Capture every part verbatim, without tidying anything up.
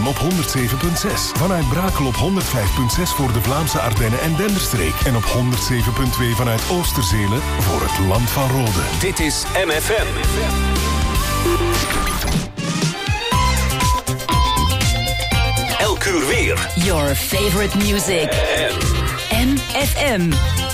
Rotterdam op honderd zeven komma zes. Vanuit Brakel op honderd vijf komma zes voor de Vlaamse Ardennen en Denderstreek. En op honderd zeven komma twee vanuit Oosterzelen voor het Land van Rode. Dit is M F M. Elk uur weer. Your favorite music. M F M.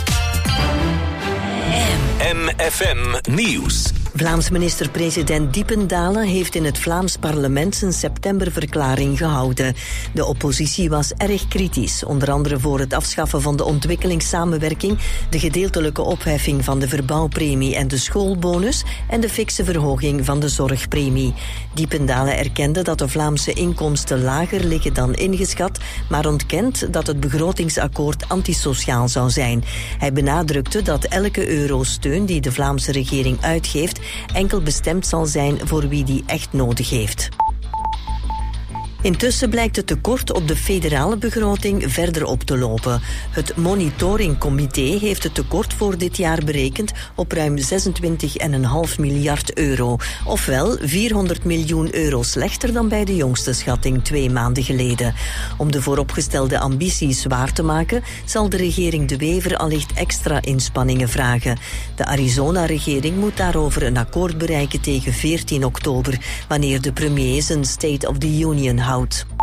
M F M Nieuws. Vlaams minister-president Diependalen heeft in het Vlaams parlement zijn septemberverklaring gehouden. De oppositie was erg kritisch, onder andere voor het afschaffen van de ontwikkelingssamenwerking, de gedeeltelijke opheffing van de verbouwpremie en de schoolbonus en de fikse verhoging van de zorgpremie. Diependalen erkende dat de Vlaamse inkomsten lager liggen dan ingeschat, maar ontkent dat het begrotingsakkoord antisociaal zou zijn. Hij benadrukte dat elke euro steun die de Vlaamse regering uitgeeft enkel bestemd zal zijn voor wie die echt nodig heeft. Intussen blijkt het tekort op de federale begroting verder op te lopen. Het monitoringcomité heeft het tekort voor dit jaar berekend op ruim zesentwintig komma vijf miljard euro. Ofwel vierhonderd miljoen euro slechter dan bij de jongste schatting twee maanden geleden. Om de vooropgestelde ambities waar te maken, zal de regering De Wever allicht extra inspanningen vragen. De Arizona-regering moet daarover een akkoord bereiken tegen veertien oktober, wanneer de premier zijn State of the Union houdt.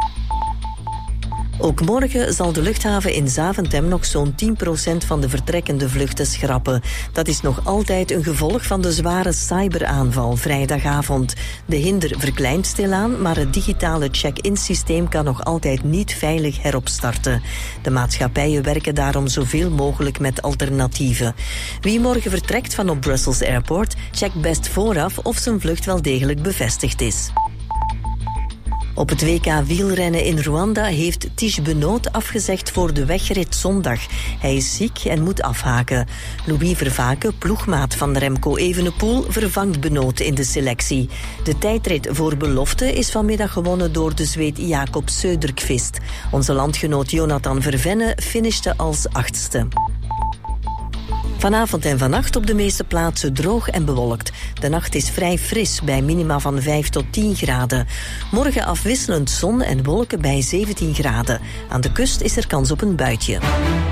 Ook morgen zal de luchthaven in Zaventem nog zo'n tien procent van de vertrekkende vluchten schrappen. Dat is nog altijd een gevolg van de zware cyberaanval vrijdagavond. De hinder verkleint stilaan, maar het digitale check-in systeem kan nog altijd niet veilig heropstarten. De maatschappijen werken daarom zoveel mogelijk met alternatieven. Wie morgen vertrekt van op Brussels Airport, checkt best vooraf of zijn vlucht wel degelijk bevestigd is. Op het W K wielrennen in Rwanda heeft Tish Benoot afgezegd voor de wegrit zondag. Hij is ziek en moet afhaken. Louis Vervaken, ploegmaat van Remco Evenepoel, vervangt Benoot in de selectie. De tijdrit voor belofte is vanmiddag gewonnen door de Zweed Jakob Söderqvist. Onze landgenoot Jonathan Vervenne finishte als achtste. Vanavond en vannacht op de meeste plaatsen droog en bewolkt. De nacht is vrij fris bij minima van vijf tot tien graden. Morgen afwisselend zon en wolken bij zeventien graden. Aan de kust is er kans op een buitje.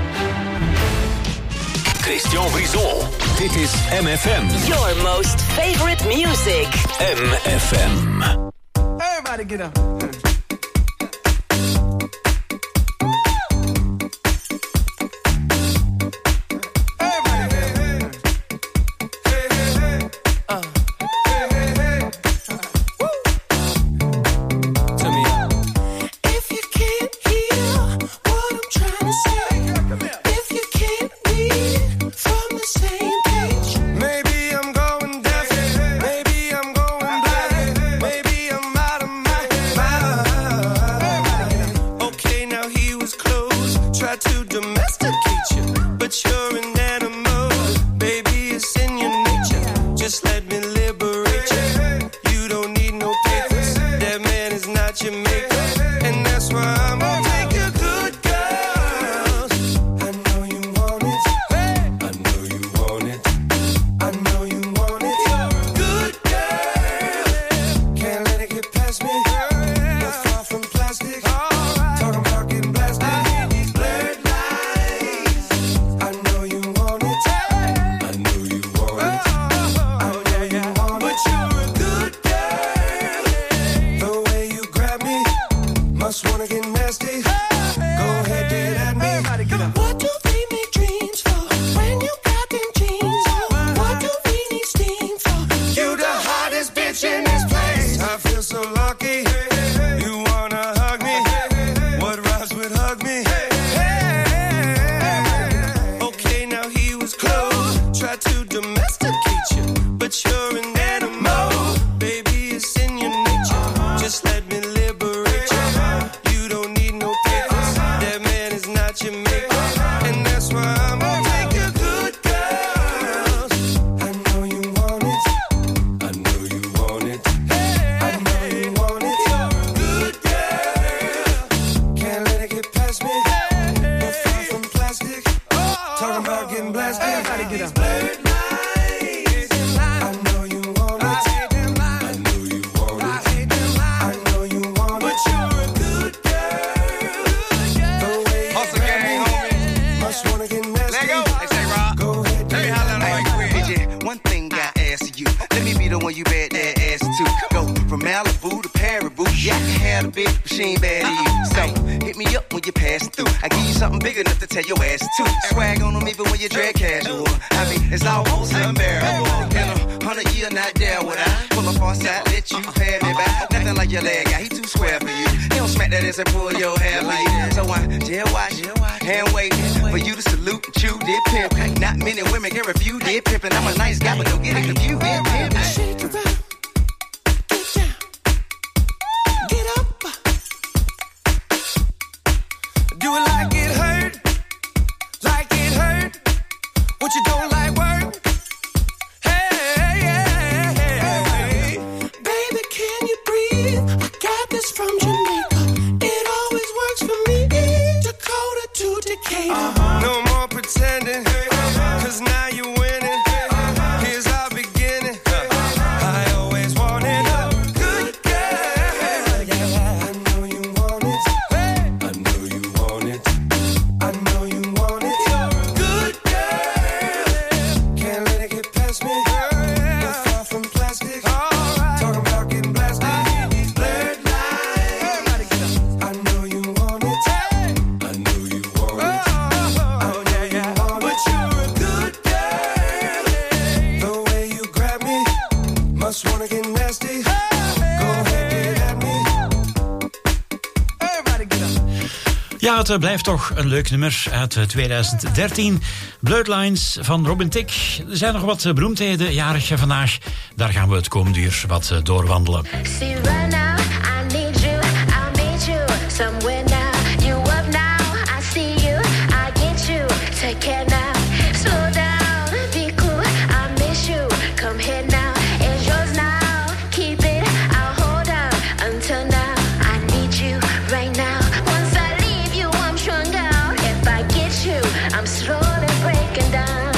Christian Brison. Dit is M F M. Your most favorite music. M F M. Everybody get up. Jamaica, that man is not Jamaica. you bet that ass too. Go from Malibu to Paribu. Yeah, I can have a big machine bad to you. So hit me up when you pass through. I give you something big enough to tell your ass to. Swag on them even when you drag casual. I mean, it's almost unbearable. In a hundred year, not there would I pull up on side, let you pay me back. Nothing like your leg guy, he too square for you. He don't smack that ass and pull your hair like that. So I jail watch, hand wait for you to salute and chew did pimp. Not many women can refuse did pimpin'. I'm a nice guy, but don't get it confused. Did pimp. Shake it up, get down, get up. Do it like it hurt, like it hurt. What you don't like work? Hey, hey, hey, hey. Baby, can you breathe? I got this from Jamaica. It always works for me. Dakota to Decatur. Uh-huh. No more pretending, cause now you're winning. Here's our beginning. I always wanted a good girl. I know you want it. I know you want it. I know you want it. Good girl. Can't let it get past me. You're far from plastic. Talking about getting blasted. Blurred lines. I know you want it. I know you want it. I know you want it. But you're a good girl. The way you grab me, must wanna get nasty. Go ahead, get at me. Everybody get up. Ja, het uh, blijft toch een leuk nummer uit uh, twintig dertien. Bloodlines van Robin Thicke. Er zijn nog wat uh, beroemdheden jarig vandaag. Daar gaan we het komende uur wat uh, doorwandelen. See right now, I need you, I'll meet you somewhere now. You up now, I see you, I get you. Take care now, slow down, be cool, I miss you. Come here now, it's yours now. Keep it, I'll hold out until now. I need you right now. Once I leave you, I'm stronger. If I get you, I'm slowly breaking down.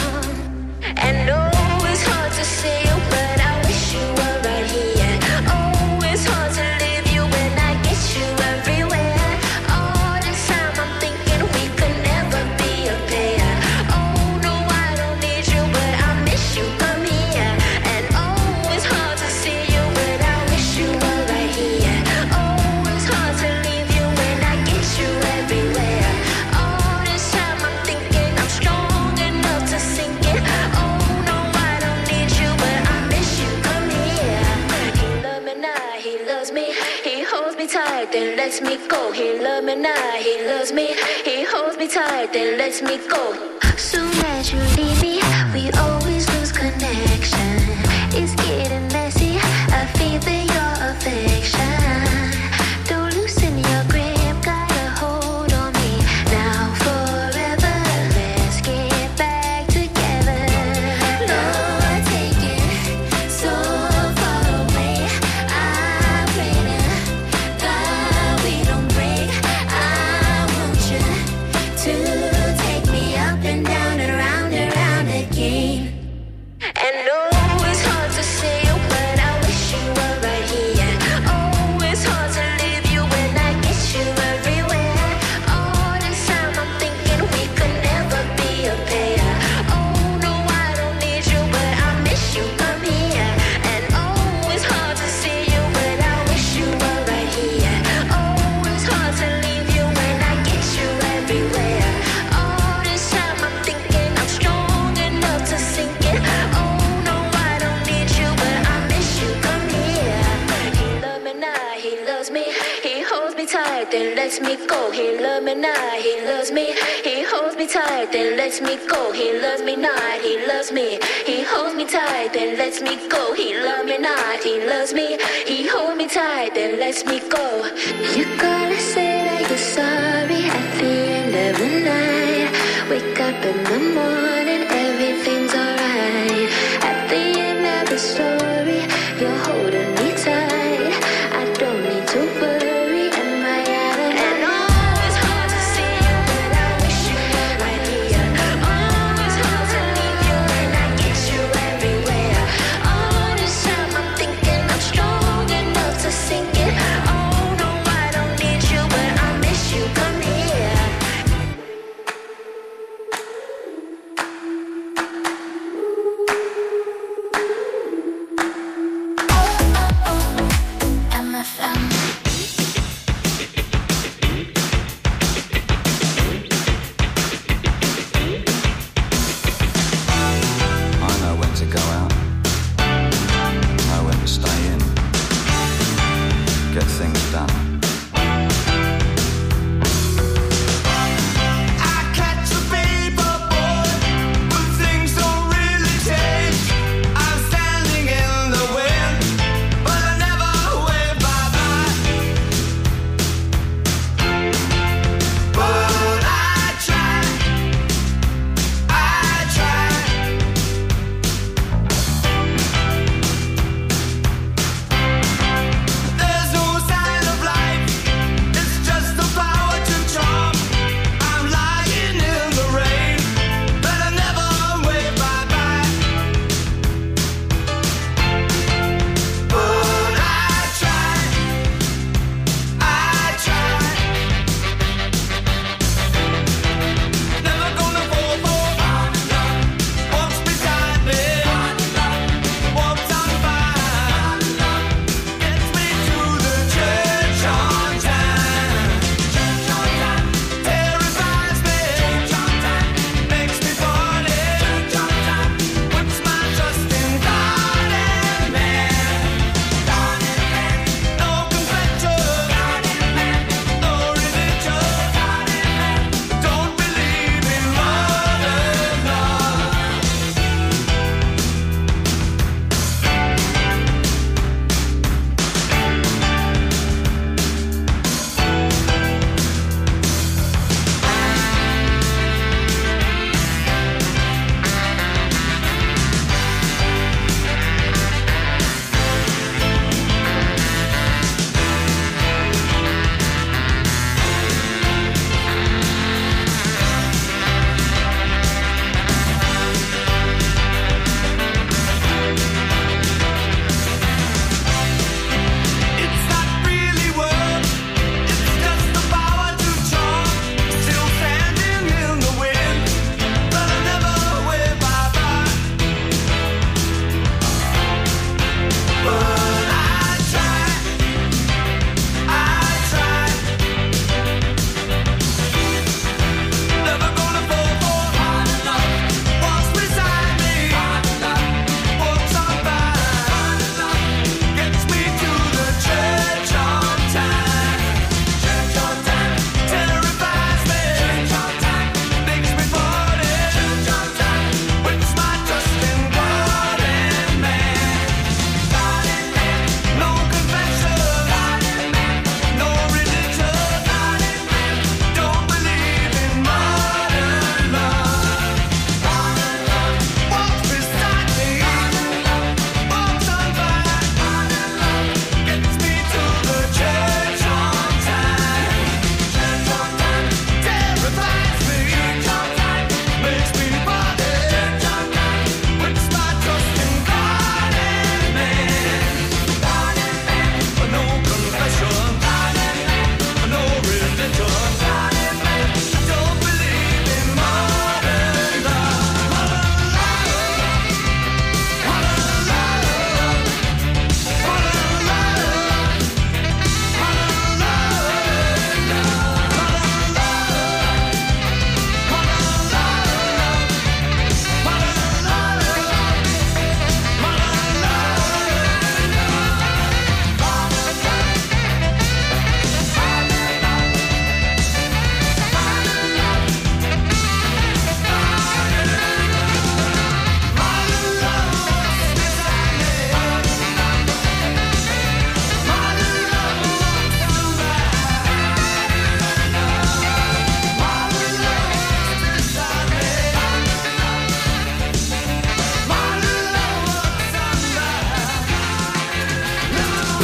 And no, it's hard to see you, but I wish you were right here. Oh, it's hard to leave you when I get you everywhere. All this time I'm thinking we could never be a pair. Oh, no, I don't need you, but I miss you, come here. And oh, it's hard to see you, but I wish you were right here. Oh, it's hard to leave you when I get you everywhere. All this time I'm thinking I'm strong enough to sink it. Oh, no, I don't need you, but I miss you, come here. He loves me now, he loves me. He holds me tight, then lets me go. He loves me now, he loves me. He holds me tight, then lets me go. Soon as you leave me, we always lose connection. It's getting messy, I feel for your affection. Don't loosen your grip, got a hold on me. Now forever, let's get back together. Lord, take it so far away. I pray to God we don't break. I want you to take me up and down and round and round again. And no, it's hard to see you, but I wish you were right here. Oh, it's hard to leave you when I get you everywhere. All this time I'm thinking we could never be a pair. Oh, no, I don't need you, but I miss you, come here. And oh, it's hard to see you, but I wish you were right here. Oh, it's hard to leave you when I get you everywhere. All this time I'm thinking I'm strong enough to sink it. Oh, no, I don't need you, but I miss you, come here. He loves me now, he loves me. He holds me tight, then lets me go. He loves me now, he loves me. He holds me tight, then lets me go. He loves me not, he loves me. He holds me tight, then lets me go. He loves me not, he loves me. He holds me tight, then lets me go. You gotta say that you're sorry at the end of the night. Wake up in the morning, everything's alright. At the end of the story, you're holding me tight. I don't need to worry, am I out of And oh, it's hard to see you, but I wish you were right here. Oh, it's hard to leave you when I get you everywhere. All this time I'm thinking I'm strong enough to sink it. Oh, no, I don't need you, but I miss you, come here.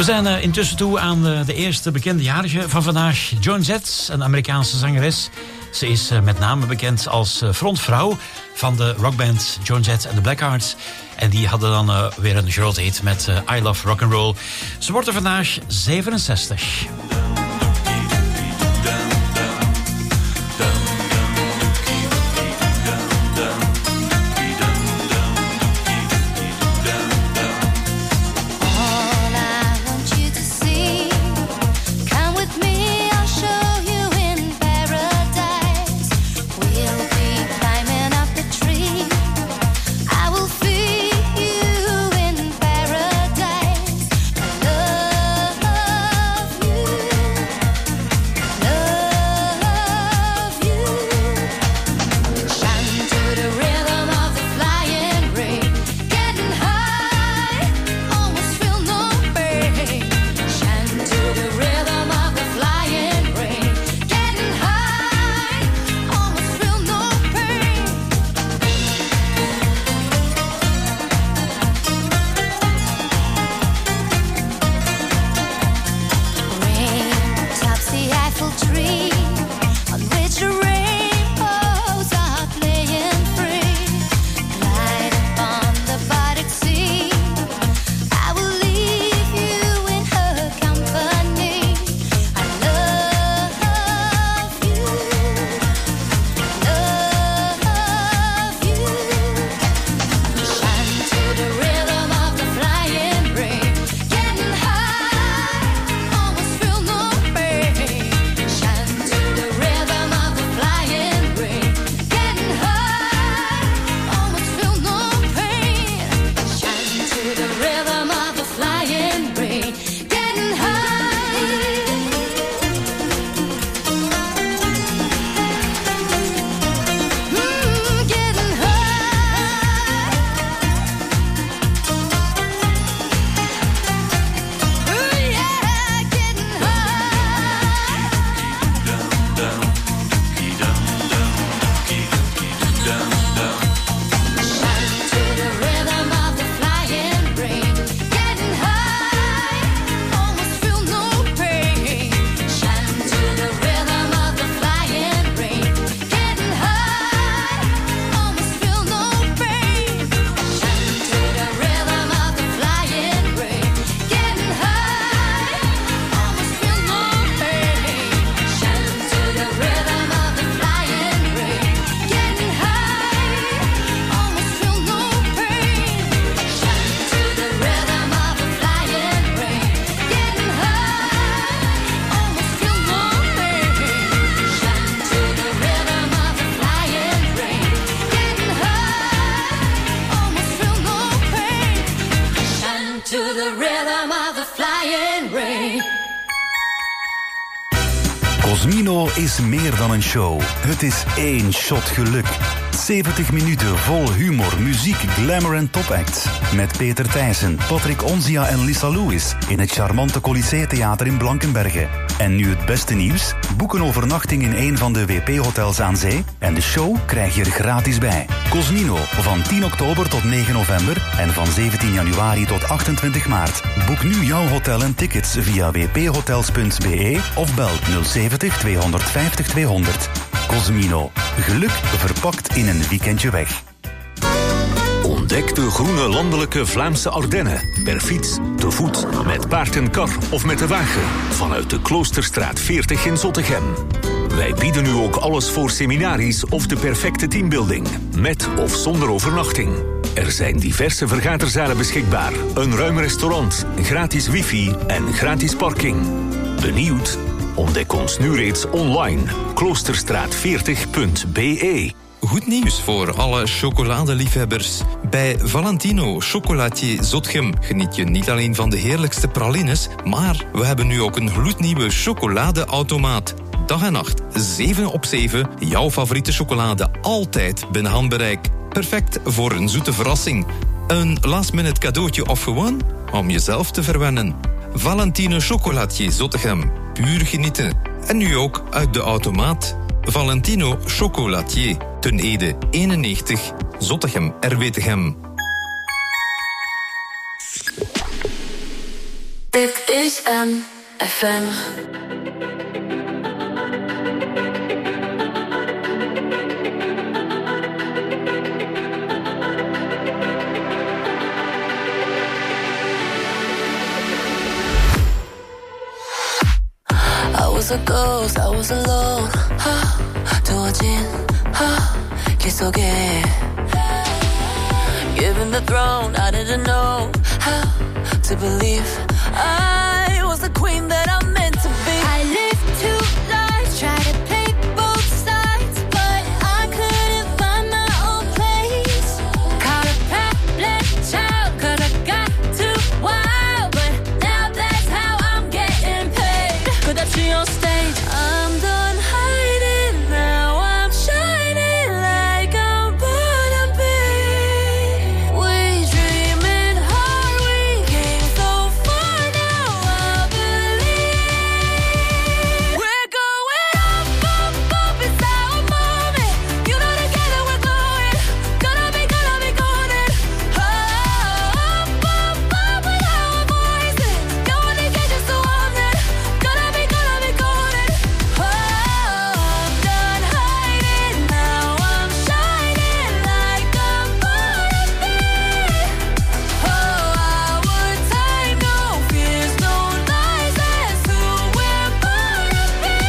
zijn uh, intussen toe aan de, de eerste bekende jarige van vandaag. Joan Jett, een Amerikaanse zangeres. Ze is uh, met name bekend als uh, frontvrouw van de rockband Joan Jett en de Blackhearts. En die hadden dan uh, weer een grote hit met uh, I Love Rock'n'Roll. Ze wordt er vandaag zevenenzestig. Cosmino is meer dan een show. Het is één shot geluk. zeventig minuten vol humor, muziek, glamour en topacts. Met Peter Thijssen, Patrick Onzia en Lisa Lewis in het charmante Colisée Theater in Blankenberge. En nu het beste nieuws. Boek een overnachting in een van de W P-hotels aan zee en de show krijg je er gratis bij. Cosmino, van tien oktober tot negen november en van zeventien januari tot achtentwintig maart. Boek nu jouw hotel en tickets via w p hotels punt b e of bel nul zeventig tweehonderdvijftig tweehonderd. Cosmino. Geluk verpakt in een weekendje weg. Ontdek de groene landelijke Vlaamse Ardennen. Per fiets, te voet, met paard en kar of met de wagen. Vanuit de Kloosterstraat veertig in Zottegem. Wij bieden u ook alles voor seminaries of de perfecte teambuilding. Met of zonder overnachting. Er zijn diverse vergaderzalen beschikbaar. Een ruim restaurant, gratis wifi en gratis parking. Benieuwd? Ontdek ons nu reeds online. kloosterstraat veertig punt b e. Goed nieuws voor alle chocoladeliefhebbers. Bij Valentino Chocolatier Zottegem geniet je niet alleen van de heerlijkste pralines, maar we hebben nu ook een gloednieuwe chocoladeautomaat. Dag en nacht, zeven op zeven, jouw favoriete chocolade altijd binnen handbereik. Perfect voor een zoete verrassing. Een last-minute cadeautje of gewoon om jezelf te verwennen. Valentino Chocolatier Zottegem. Puur genieten. En nu ook uit de automaat. Valentino Chocolatier. Ten Ede eenennegentig. Zottegem R W Tegem. Dit is M F M. I was a ghost, I was alone. 두어진 길 속에 given the throne, I didn't know how to believe I was the queen that I'm meant to be. I lived two lives, tried to play both sides, but I couldn't find my own place. Caught a problem child, cause I got too wild, but now that's how I'm getting paid. 끝없이 on stage, I'm done hiding, now I'm shining like I'm born to be. We dreaming hard, we came so far, now I believe. We're going up, up, up, it's our moment. You know together we're glowing, gonna be, gonna be golden. Oh, up, up, up with our voices, going to get just so on it. Gonna be, gonna be golden. Oh, I'm done hiding, now I'm shining like I'm born to be. Oh, our time, no fears, no lies, that's who we're born to be.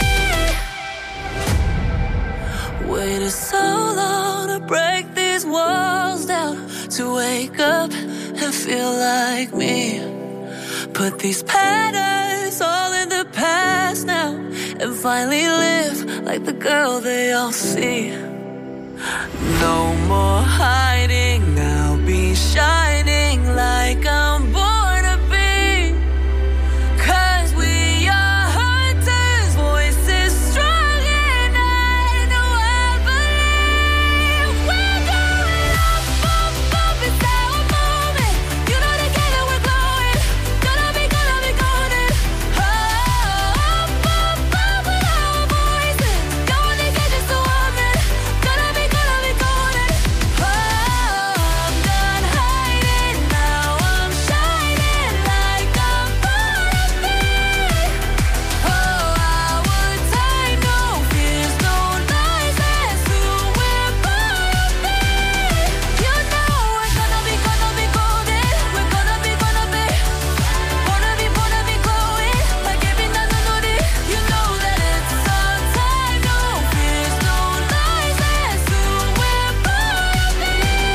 waited so long to break these walls down, to wake up and feel like me. Put these patterns all in the past now, and finally live like the girl they all see. No more hiding, I'll be shining like I'm born to be. Cause we are hunters, voices strong, and I know I believe. We're going up, up, up, it's our moment. You know together we're glowing, gonna be, gonna be golden. Oh, up, up, up with our voices, going to get just so on it. Gonna be, gonna be golden. Oh, I'm done hiding, now I'm shining like I'm born to be. Oh, our time, no fears, no lies, that's who we're born to be. You know we're gonna be, gonna be golden. We're gonna be, gonna be, wanna be, wanna be glowing like every night on the You know that it's our time, no fears, no lies, that's who we're born to be.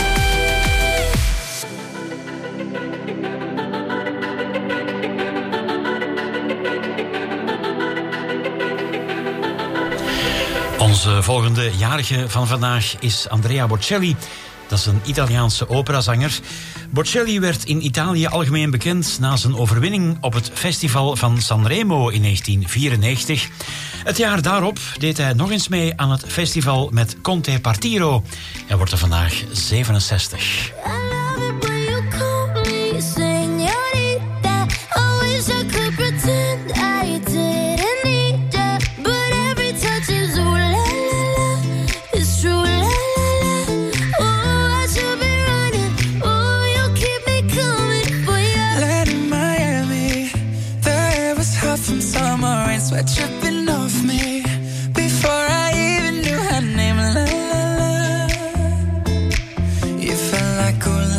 Onze volgende jarige van vandaag is Andrea Bocelli. Dat is een Italiaanse operazanger. Bocelli werd in Italië algemeen bekend na zijn overwinning op het festival van Sanremo in negentien vierennegentig. Het jaar daarop deed hij nog eens mee aan het festival met Conte Partiro. Hij wordt er vandaag zevenenzestig. I love it when you call me señorita. I wish I could pretend I didn't need ya, but every touch is ooh la la la. It's true la la la. Oh, I should be running. Oh, you keep me coming for ya. Land in Miami, the air was hot from summer rain, sweat dripping off me before I even knew her name. La la la. You felt like ooh la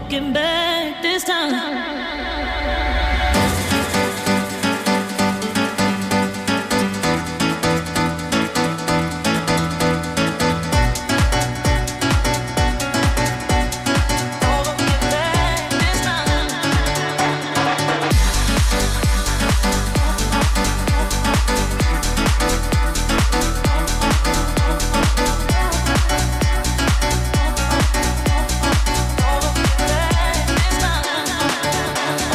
looking back this time. This time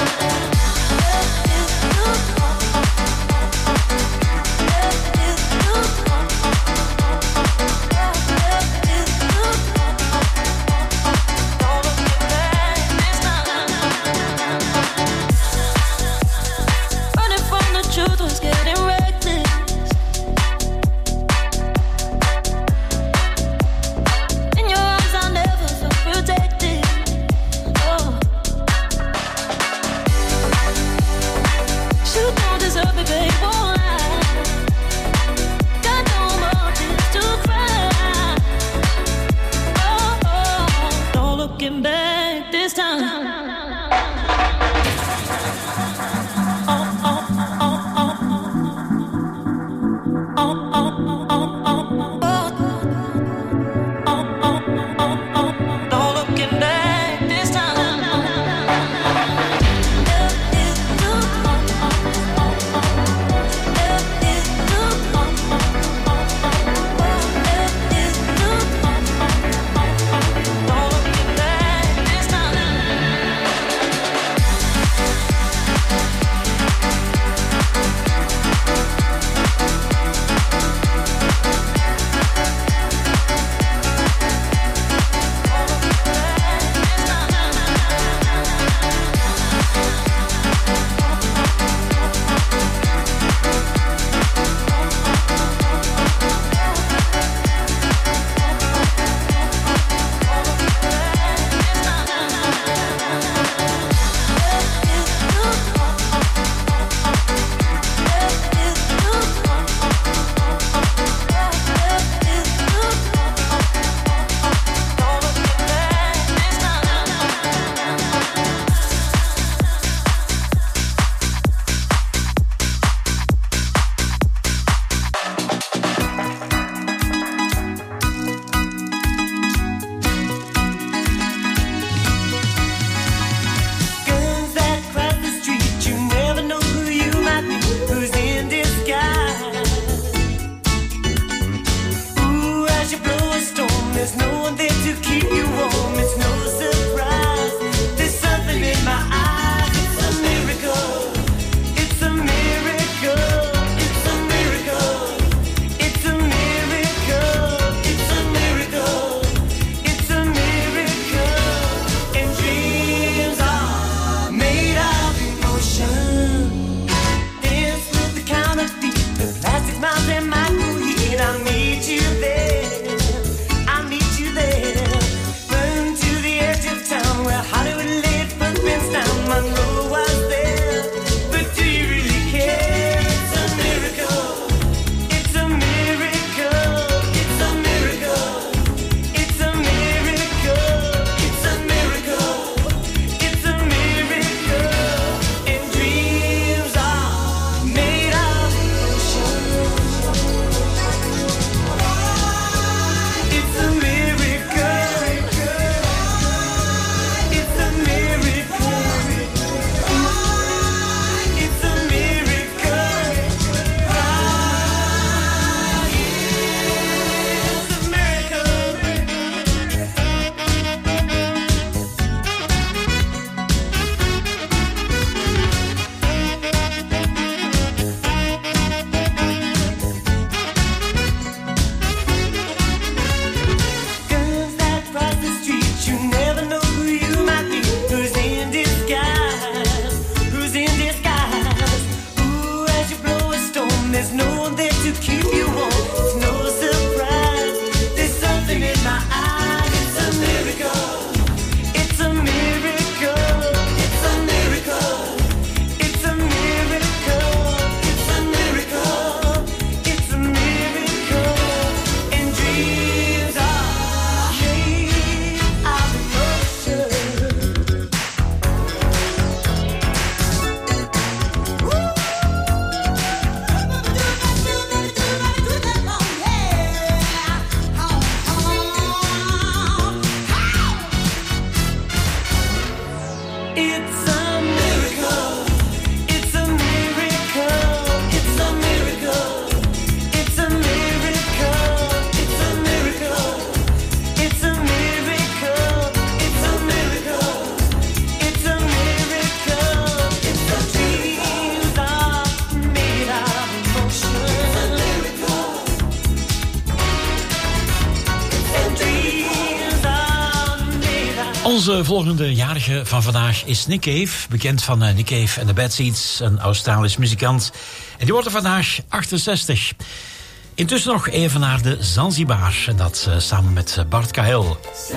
Onze volgende jarige van vandaag is Nick Cave. Bekend van uh, Nick Cave en de Bad Seeds, een Australisch muzikant. En die wordt er vandaag achtenzestig. Intussen nog even naar de Zanzibar. En dat uh, samen met uh, Bart Kahel.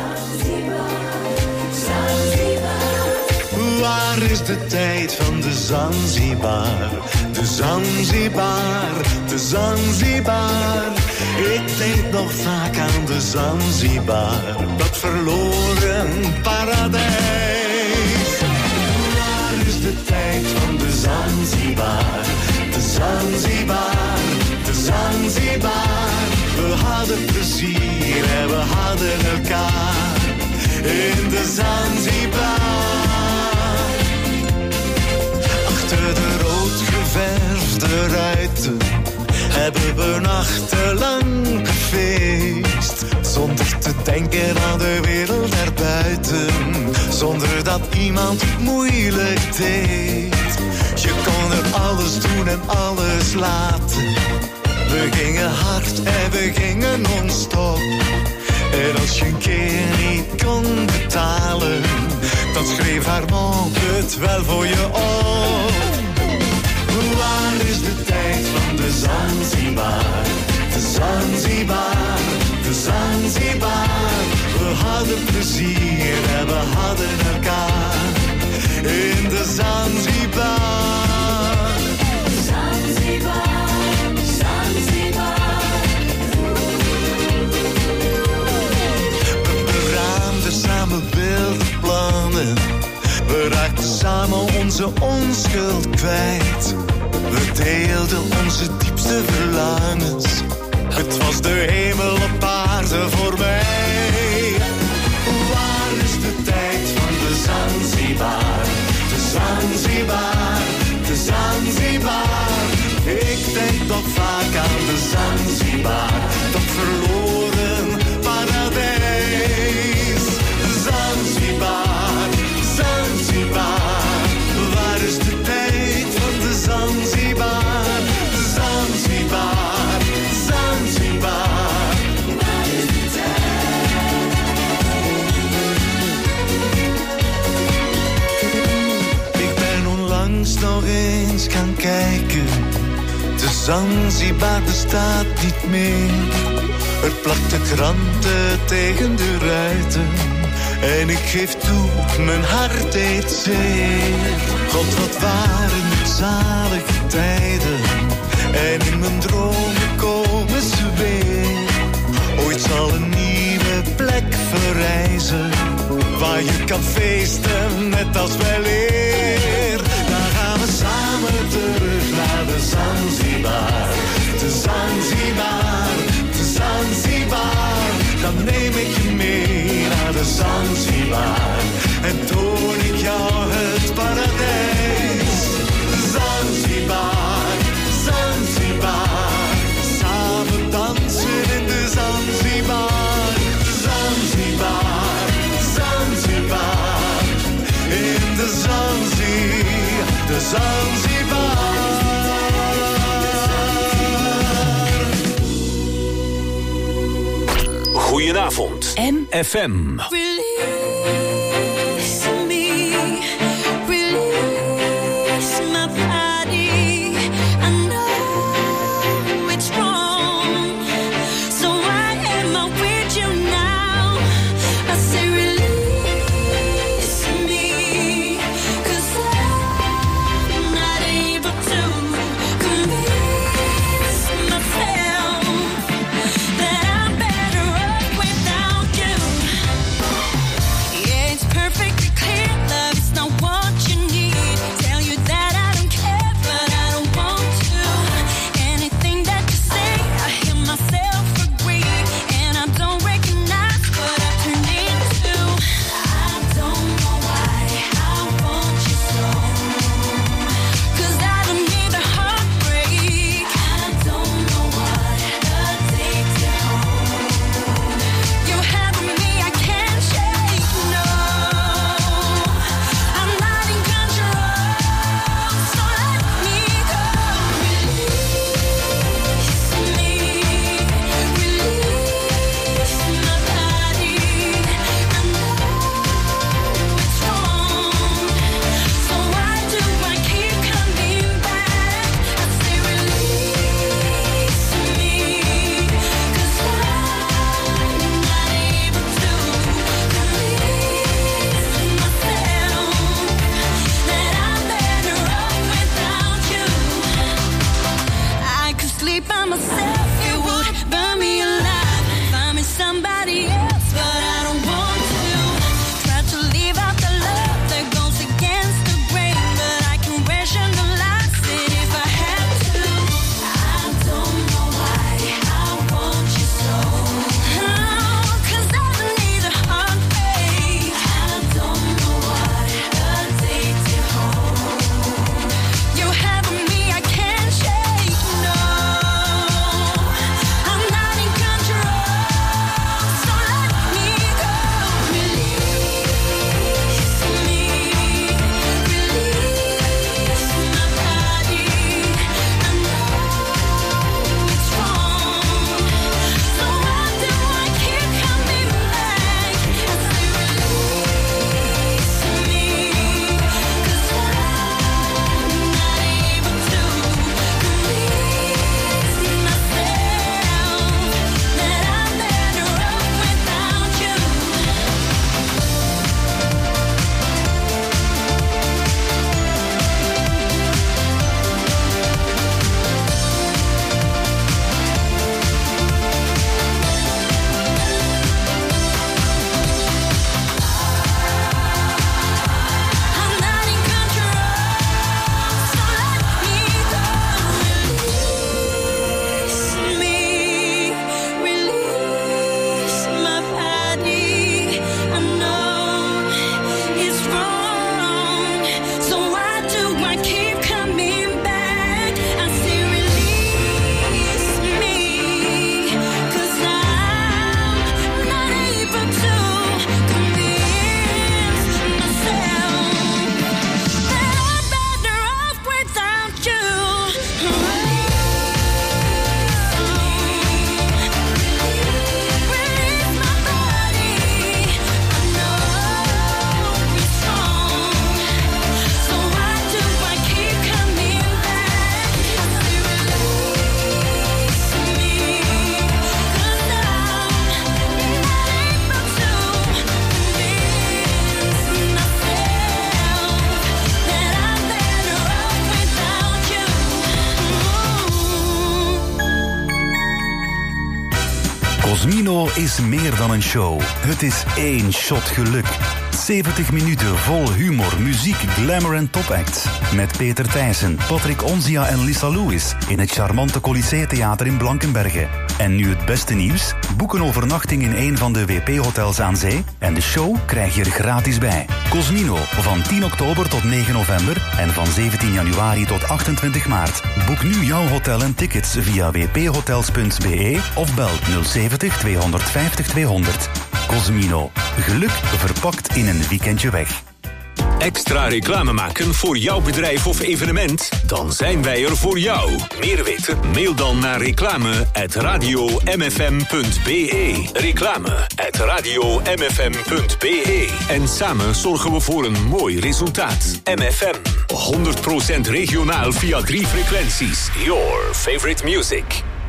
Waar is de tijd van de Zanzibar? De Zanzibar, de Zanzibar. Ik denk nog vaak aan de Zanzibar, dat verloren paradijs. Waar is de tijd van de Zanzibar? De Zanzibar, de Zanzibar. We hadden plezier en we hadden elkaar in de Zanzibar. Achter de rood geverfde ruiten hebben we nachtenlang gefeest, zonder te denken aan de wereld daarbuiten, zonder dat iemand moeilijk deed. Je kon er alles doen en alles laten. We gingen hard en we gingen non-stop. En als je een keer niet kon betalen, dan schreef haar mond het wel voor je op. Waar is de tijd van de Zanzibar? De Zanzibar, de Zanzibar. We hadden plezier en we hadden elkaar in de Zanzibar. Zanzibar, Zanzibar. We beraamden samen wilde plannen. We raakten samen onze onschuld kwijt. We deelden onze diepste verlangens. Het was de hemel op aarde voor mij. Waar is de tijd van de Zanzibar? De Zanzibar, de Zanzibar. Ik denk nog vaak aan de Zanzibar, dat verloren paradijs. Zanzibar, Zanzibar. Waar is de tijd van de Zanzibar? Zanzibar, Zanzibar. Waar is de tijd? Ik ben onlangs nog eens gaan kijken. De Zanzibar bestaat niet meer. Er plakten kranten tegen de ruiten. En ik geef toe, mijn hart deed zeer. God, wat waren het zalige tijden. En in mijn dromen komen ze weer. Ooit zal een nieuwe plek verrijzen, waar je kan feesten net als weleer. Dan gaan we samen terug naar de Zanzibar. De Zanzibar, de Zanzibar. Dan neem ik je mee naar de Zanzibar en toon ik jou het paradijs. Zanzibar, Zanzibar. Samen dansen in de Zanzibar. Zanzibar, Zanzibar. In de Zanzibar, de Zanzibar. Goedenavond. M. F M. Cosmino is meer dan een show. Het is één shot geluk. zeventig minuten vol humor, muziek, glamour en topacts. Met Peter Thijssen, Patrick Onzia en Lisa Lewis in het charmante Colisée Theater in Blankenberge. En nu het beste nieuws. Boek een overnachting in een van de W P-hotels aan zee en de show krijg je er gratis bij. Cosmino, van tien oktober tot negen november en van zeventien januari tot achtentwintig maart. Boek nu jouw hotel en tickets via w p hotels punt b e of bel nul zeventig tweehonderdvijftig tweehonderd. Cosmino. Geluk verpakt in een weekendje weg. Extra reclame maken voor jouw bedrijf of evenement? Dan zijn wij er voor jou. Meer weten? Mail dan naar reclame at radio m f m punt b e. Reclame at radio m f m punt b e. En samen zorgen we voor een mooi resultaat. M F M. honderd procent regionaal via drie frequenties. Your favorite music.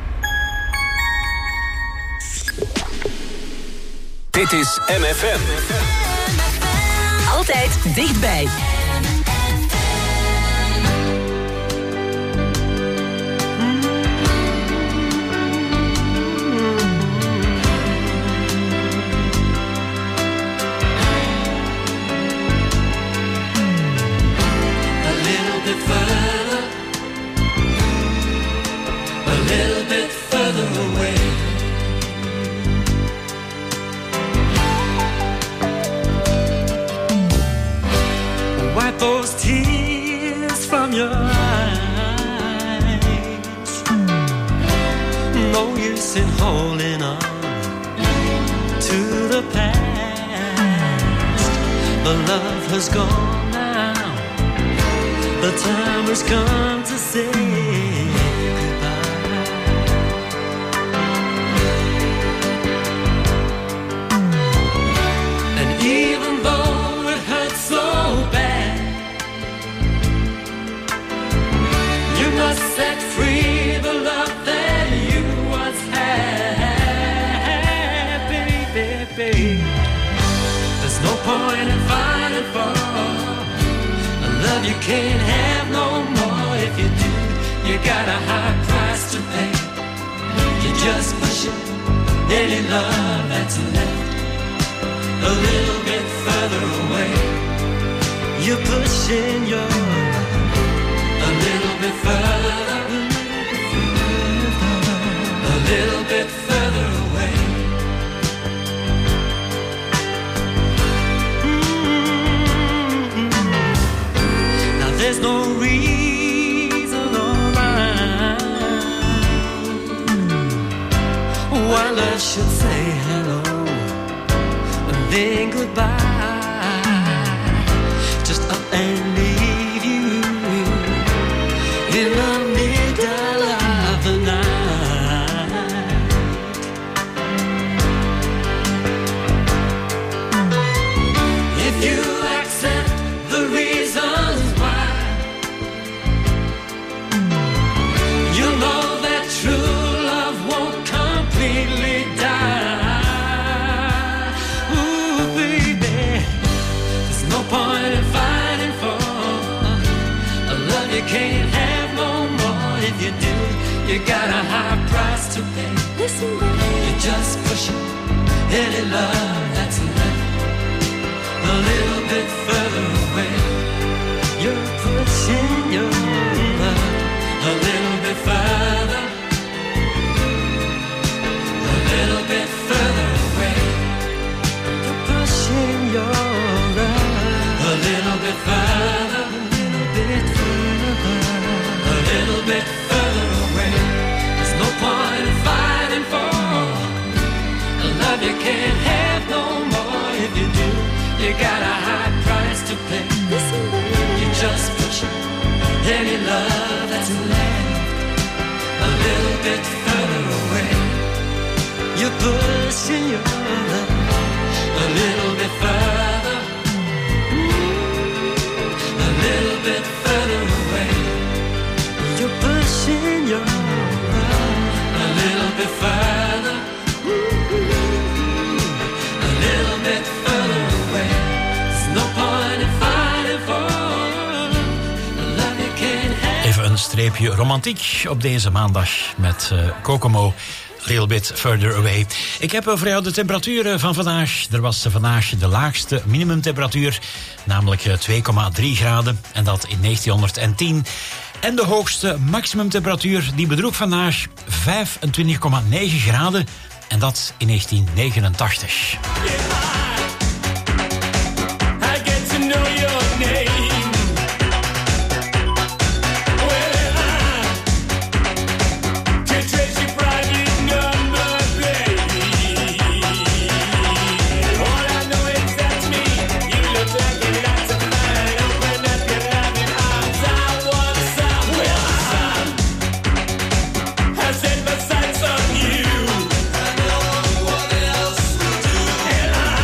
Dit is M F M. Altijd dichtbij. In holding on to the past, but love has gone now. The time has come to say goodbye. And even though it hurts so bad, you must set free the love that you once had, baby, baby. There's no point in fighting for a love you can't have no more. If you do, you got a high price to pay. You just push it, any love that's left a little bit further away. You're pushing your love a little bit further, a little bit further away. Mm-hmm. Now there's no reason or rhyme why love should say hello and then goodbye. Just up and leave you in the middle of the night. If you accept the reasons why, you'll know that true love won't completely die. Ooh, baby, there's no point in fighting for a love you can't have no more. If you do, you got a high price to pay. Listen, baby, you're just pushing any love that's left a little bit further away. You're pushing your love a little bit further, a little bit further away. You're pushing your love a little bit further, a little bit further, a little bit further away. There's no point in fighting for a love you can't have no more. If you do, you got a high price to pay. Listen, you just push any love that's left a little bit further away. You're pushing your love a little bit further, a little bit further away. You're pushing your love a little bit further, a little bit further away. There's no point in fighting for a love you can't have. Even een streepje romantiek op deze maandag met uh, Kokomo. Little Bit Further Away. Ik heb voor jou de temperaturen van vandaag. Er was vandaag de laagste minimumtemperatuur, namelijk twee komma drie graden. En dat in negentienhonderdtien. En de hoogste maximumtemperatuur die bedroeg vandaag vijfentwintig komma negen graden. En dat in negentien negenentachtig. Set my sights on you. I know what else will do. And I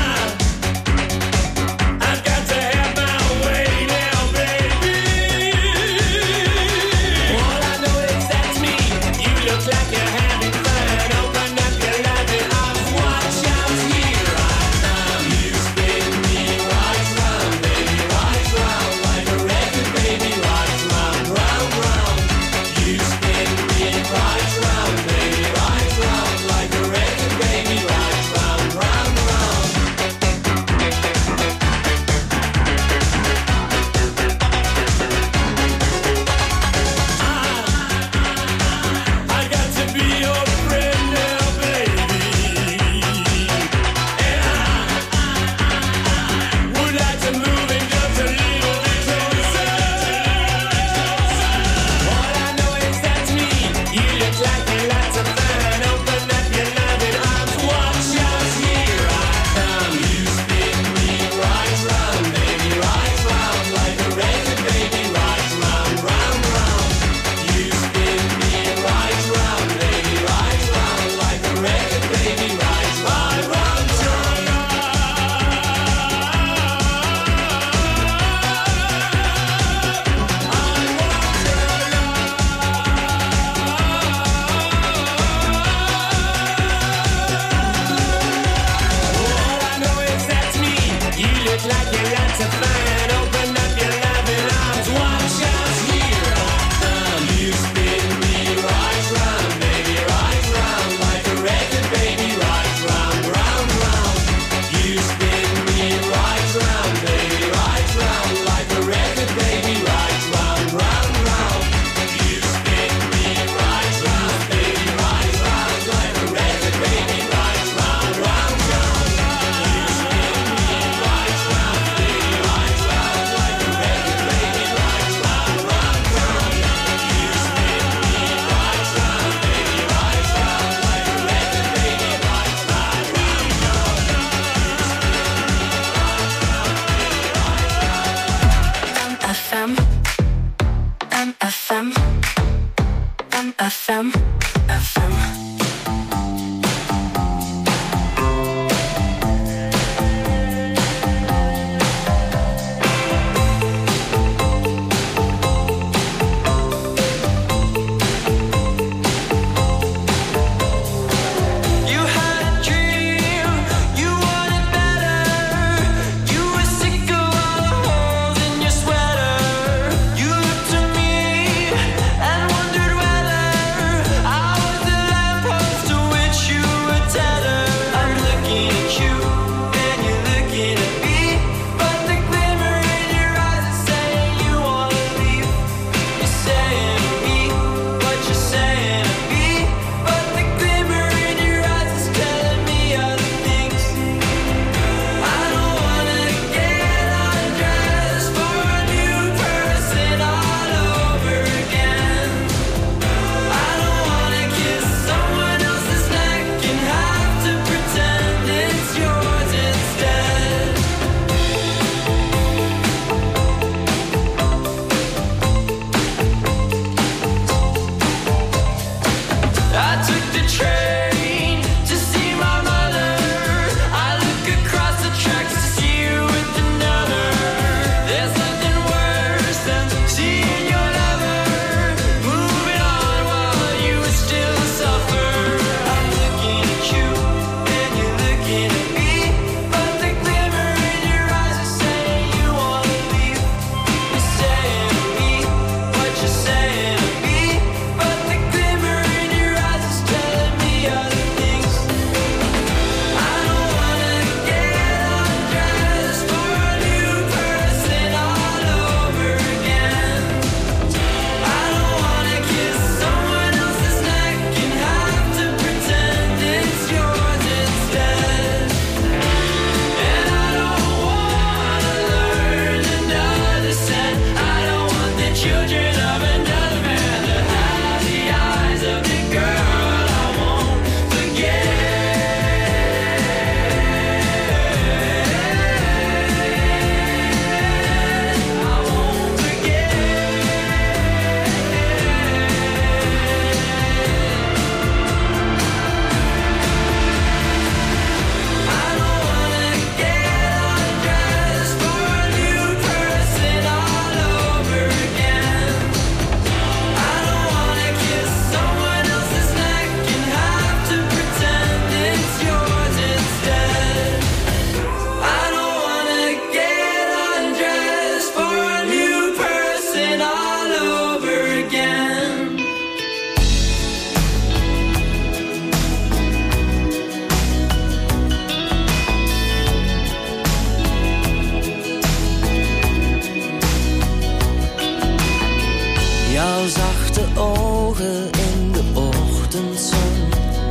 Jouw zachte ogen in de ochtendzon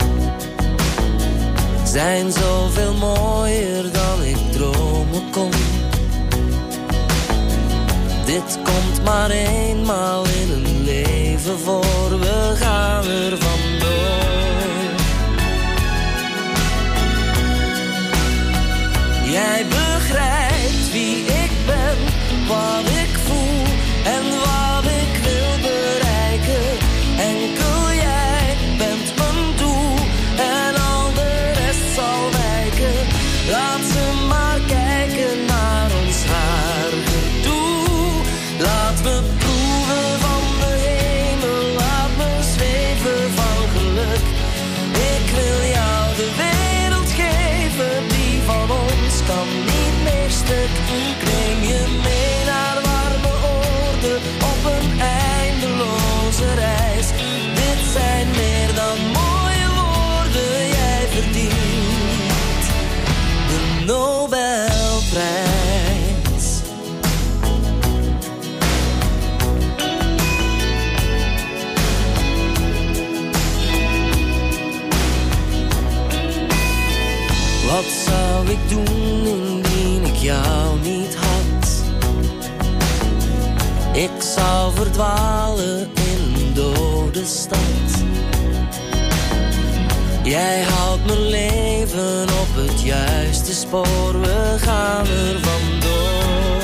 zijn zoveel mooier dan ik dromen kon. Dit komt maar eenmaal in een leven voor, we gaan er vandoor. Jij begrijpt wie ik ben, wat ik voel en wat ik wil bereiken. Enkel jij bent mijn doel en al de rest zal wijken. Laat ze maar kijken naar ons haar gedoe. Laat me proeven van de hemel, laat me zweven van geluk. Ik wil jou de wereld geven, die van ons kan niet meer stuk. Ik neem je mee naar warme oorden op een eindeloze reis. Dit zijn meer dan mooie woorden, jij verdient de Nobelprijs. Wat zou ik doen indien ik jou niet had? Ik zou verdwalen in een dode stad. Jij houdt mijn leven op het juiste spoor, we gaan er vandoor.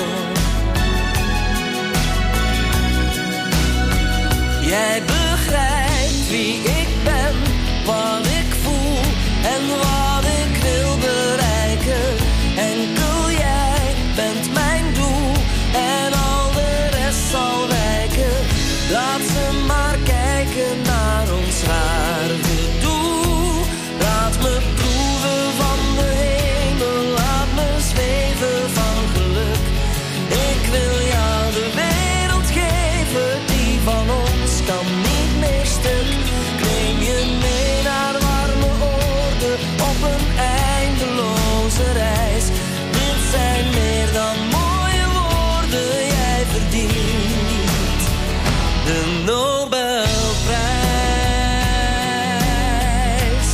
Jij begrijpt wie ik ben, wat ik voel en wat ik wil bereiken. Enkel jij bent mijn doel en al de rest zal wijken. Laat ze maar kijken naar ons haar gedoe. Laat me proeven van de hemel, laat me zweven van geluk. Ik wil jou de wereld geven, die van ons kan niet meer stuk. Ik neem je mee naar warme oorden op een eindeloze reis. Dit zijn meer dan mooie woorden, jij verdient de Nobelprijs.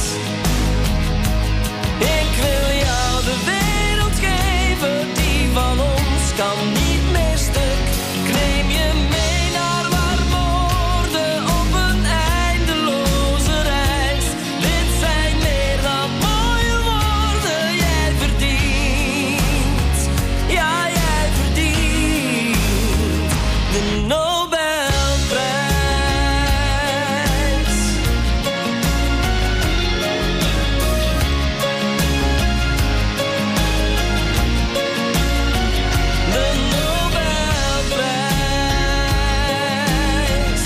Ik wil jou de wereld geven, die van ons kan niet meer stuk. Ik neem je mee naar warme oorden op een eindeloze reis. Dit zijn meer dan mooie woorden, jij verdient, ja jij verdient de Nobelprijs. De Nobelprijs.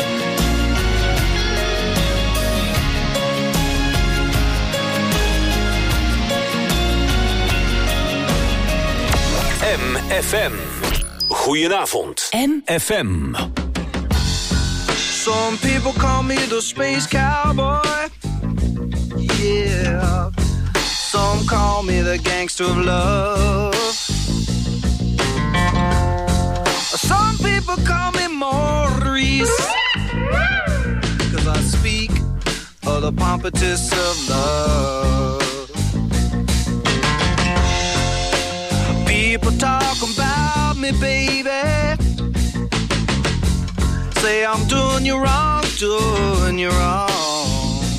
M F M. Goedenavond. M F M. Some people call me the space cowboy. Yeah. Some call me the gangster of love. Some people call me Maurice, 'cause I speak of the pompatus of love. People talk about me, baby. Say I'm doing you wrong, doing you wrong.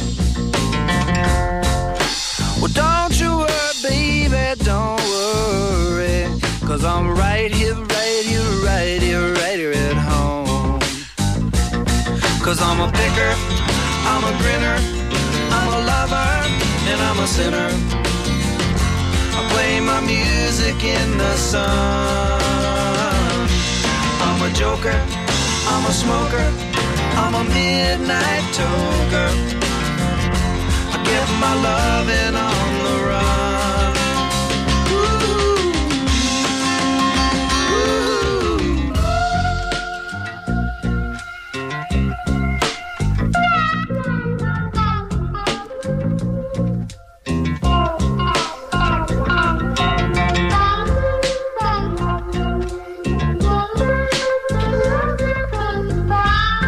Well, don't you worry, baby, don't worry. 'Cause I'm right here, right here, right here, right here at home. 'Cause I'm a picker, I'm a grinner, I'm a lover, and I'm a sinner. I play my music in the sun. I'm a joker, I'm a smoker, I'm a midnight toker. I get my loving on the run. Ooh. Ooh.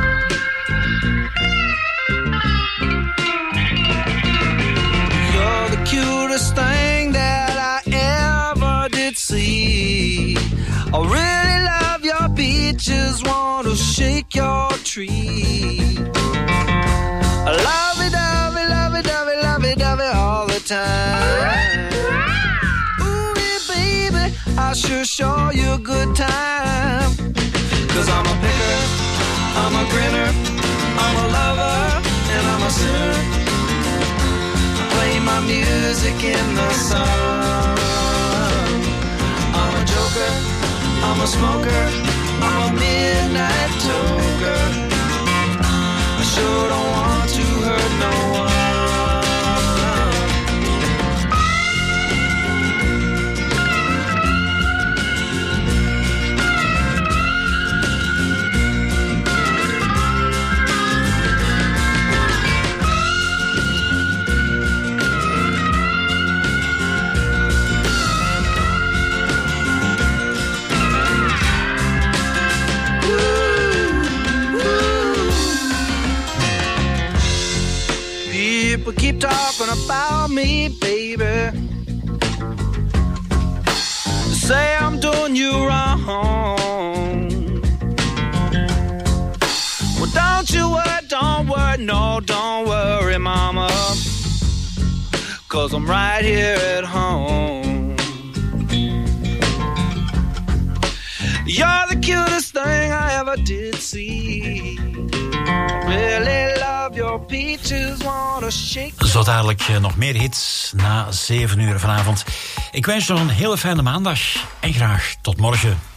I really love your peaches, want to shake your tree. I love it, love it, love it, love it, love it, love it all the time. Ooh, yeah, baby, I sure show you a good time. Cause I'm a picker, I'm a grinner, I'm a lover, and I'm a sinner. I play my music in the sun. I'm a joker, I'm a smoker, I'm a midnight toker. I sure don't want to hurt no one. People keep talking about me, baby. Say I'm doing you wrong. Well, don't you worry, don't worry, no, don't worry, mama. Cause I'm right here at home. You're the cutest thing I ever did see. Really love your peaches, wanna shake. Zo dadelijk nog meer hits na zeven uur vanavond. Ik wens je nog een hele fijne maandag en graag tot morgen.